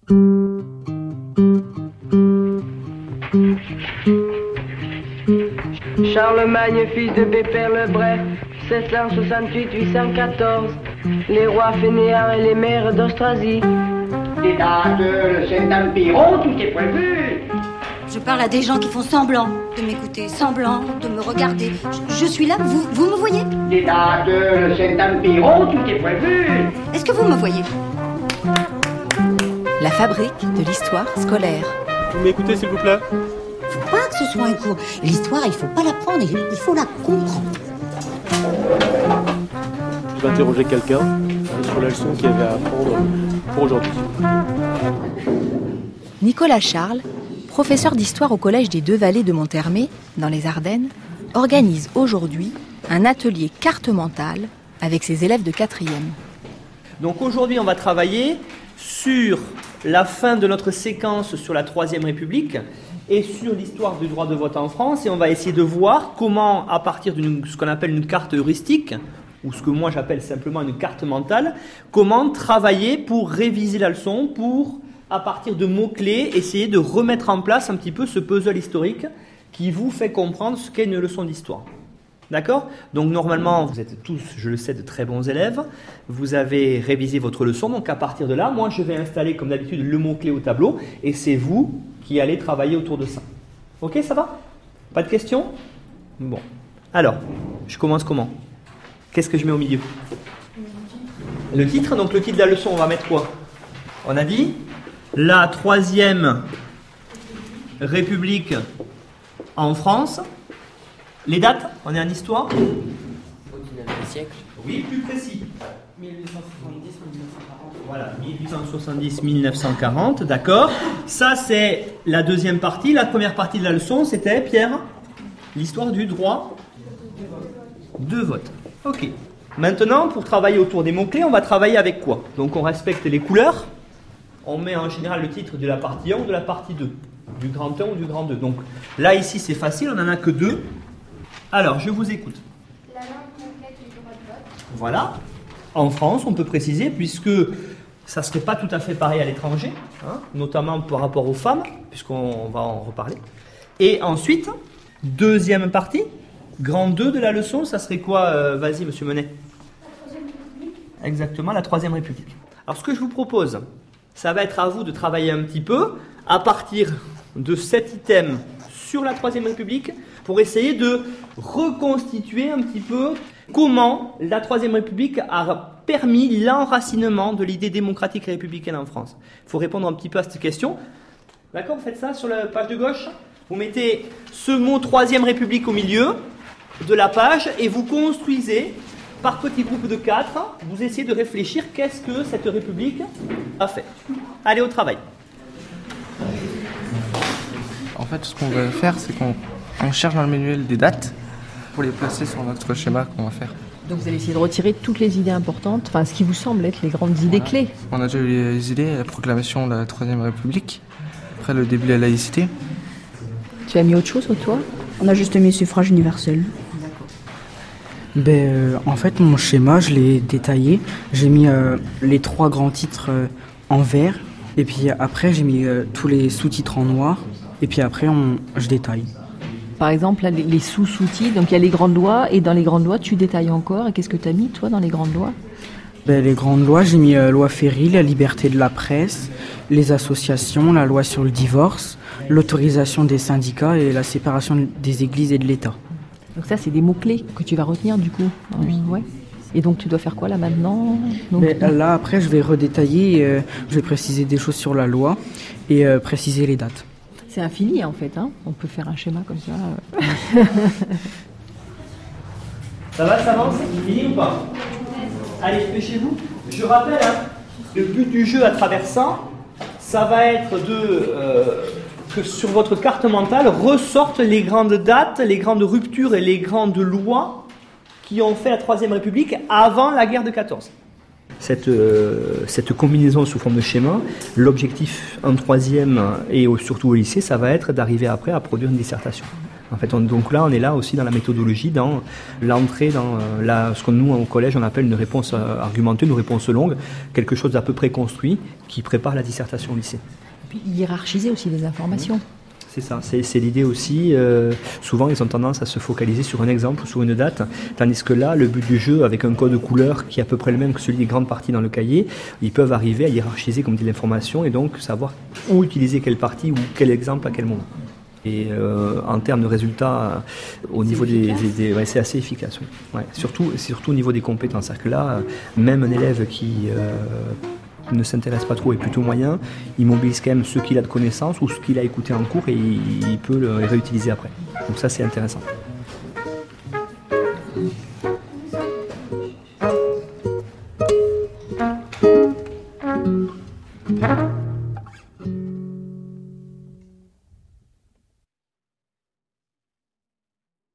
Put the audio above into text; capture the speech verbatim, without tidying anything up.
Charlemagne, fils de Pépère le Bref, sept cent soixante-huit à huit cent quatorze, les rois fainéants et les mères d'Austrasie. Les dates, le Saint-Empire, oh, tout est prévu. Je parle à des gens qui font semblant de m'écouter, semblant de me regarder. Je, je suis là, vous, vous me voyez? Les dates, le Saint-Empire, oh, tout est prévu. Est-ce que vous me voyez? La fabrique de l'histoire scolaire. Vous m'écoutez s'il vous plaît? Faut pas que ce soit un cours. L'histoire, il faut pas l'apprendre, il faut la comprendre. Je vais interroger quelqu'un sur la leçon qu'il y avait à apprendre pour aujourd'hui. Nicolas Charles, professeur d'histoire au collège des Deux-Vallées de Monthermé, dans les Ardennes, organise aujourd'hui un atelier carte mentale avec ses élèves de quatrième. Donc aujourd'hui, on va travailler sur la fin de notre séquence sur la Troisième République et sur l'histoire du droit de vote en France, et on va essayer de voir comment, à partir de ce qu'on appelle une carte heuristique, ou ce que moi j'appelle simplement une carte mentale, comment travailler pour réviser la leçon, pour, à partir de mots-clés, essayer de remettre en place un petit peu ce puzzle historique qui vous fait comprendre ce qu'est une leçon d'histoire. D'accord ? Donc normalement, vous êtes tous, je le sais, de très bons élèves. Vous avez révisé votre leçon. Donc à partir de là, moi je vais installer comme d'habitude le mot-clé au tableau et c'est vous qui allez travailler autour de ça. Ok, ça va ? Pas de questions ? Bon. Alors, je commence comment ? Qu'est-ce que je mets au milieu ? Le titre. Donc le titre de la leçon, on va mettre quoi ? On a dit la Troisième République en France. Les dates, on est en histoire. Au dix-neuvième siècle. Oui, plus précis. mille huit cent soixante-dix à mille neuf cent quarante. Voilà, mille huit cent soixante-dix à mille neuf cent quarante, d'accord. Ça, c'est la deuxième partie. La première partie de la leçon, c'était, Pierre, l'histoire du droit de vote. Ok. Maintenant, pour travailler autour des mots-clés, on va travailler avec quoi ? Donc, on respecte les couleurs. On met en général le titre de la partie un ou de la partie deux. Du grand un ou du grand deux. Donc, là, ici, c'est facile, on n'en a que deux. Alors, je vous écoute. La langue complète du droit de vote. Voilà. En France, on peut préciser, puisque ça ne serait pas tout à fait pareil à l'étranger, hein, notamment par rapport aux femmes, puisqu'on va en reparler. Et ensuite, deuxième partie, grand deux de la leçon, ça serait quoi euh, Vas-y, monsieur Menet. La Troisième République. Exactement, la Troisième République. Alors, ce que je vous propose, ça va être à vous de travailler un petit peu à partir de cet item sur la Troisième République pour essayer de reconstituer un petit peu comment la Troisième République a permis l'enracinement de l'idée démocratique et républicaine en France. Il faut répondre un petit peu à cette question. D'accord, vous faites ça sur la page de gauche. Vous mettez ce mot Troisième République au milieu de la page et vous construisez par petits groupes de quatre. Vous essayez de réfléchir qu'est-ce que cette République a fait. Allez au travail. En fait, ce qu'on va faire, c'est qu'on on cherche dans le manuel des dates pour les placer sur notre schéma qu'on va faire. Donc vous allez essayer de retirer toutes les idées importantes, enfin ce qui vous semble être les grandes idées Voilà. clés. On a déjà eu les idées, la proclamation de la Troisième République, après le début de la laïcité. Tu as mis autre chose toi ? On a juste mis suffrage universel. D'accord. Ben, euh, en fait, mon schéma, je l'ai détaillé. J'ai mis euh, les trois grands titres euh, en vert. Et puis après, j'ai mis euh, tous les sous-titres en noir. Et puis après, on, je détaille. Par exemple, là, les, les sous-sous-titres, donc il y a les grandes lois, et dans les grandes lois, tu détailles encore. Et qu'est-ce que tu as mis, toi, dans les grandes lois ? Ben, les grandes lois, j'ai mis euh, loi Ferry, la liberté de la presse, les associations, la loi sur le divorce, l'autorisation des syndicats et la séparation des églises et de l'État. Donc ça, c'est des mots-clés que tu vas retenir, du coup. Oui. Euh, ouais. Et donc, tu dois faire quoi, là, maintenant ? donc, ben, Là, après, je vais redétailler, euh, je vais préciser des choses sur la loi et euh, préciser les dates. C'est infini, en fait. Hein. On peut faire un schéma comme ça. Ça va, ça avance ? Fini ou pas ? Allez, dépêchez-vous. Je rappelle, hein, le but du jeu à travers ça, ça va être de euh, que sur votre carte mentale ressortent les grandes dates, les grandes ruptures et les grandes lois qui ont fait la Troisième République avant la guerre de quatorze. Cette, euh, cette combinaison sous forme de schéma, l'objectif en troisième et au, surtout au lycée, ça va être d'arriver après à produire une dissertation. En fait, on, donc là, on est là aussi dans la méthodologie, dans l'entrée dans euh, la, ce que nous, au collège, on appelle une réponse euh, argumentée, une réponse longue, quelque chose d'à peu près construit qui prépare la dissertation au lycée. Et puis hiérarchiser aussi les informations. C'est ça, c'est, c'est l'idée aussi. Euh, souvent, ils ont tendance à se focaliser sur un exemple ou sur une date, tandis que là, le but du jeu, avec un code couleur qui est à peu près le même que celui des grandes parties dans le cahier, ils peuvent arriver à hiérarchiser, comme dit l'information, et donc savoir où utiliser quelle partie ou quel exemple à quel moment. Et euh, en termes de résultats, euh, au niveau des, des, des ouais, c'est assez efficace. Oui. Ouais, surtout, surtout au niveau des compétences. C'est-à-dire que là, même un élève qui euh, ne s'intéresse pas trop et plutôt moyen, il mobilise quand même ce qu'il a de connaissances ou ce qu'il a écouté en cours et il, il peut le réutiliser après. Donc ça, c'est intéressant.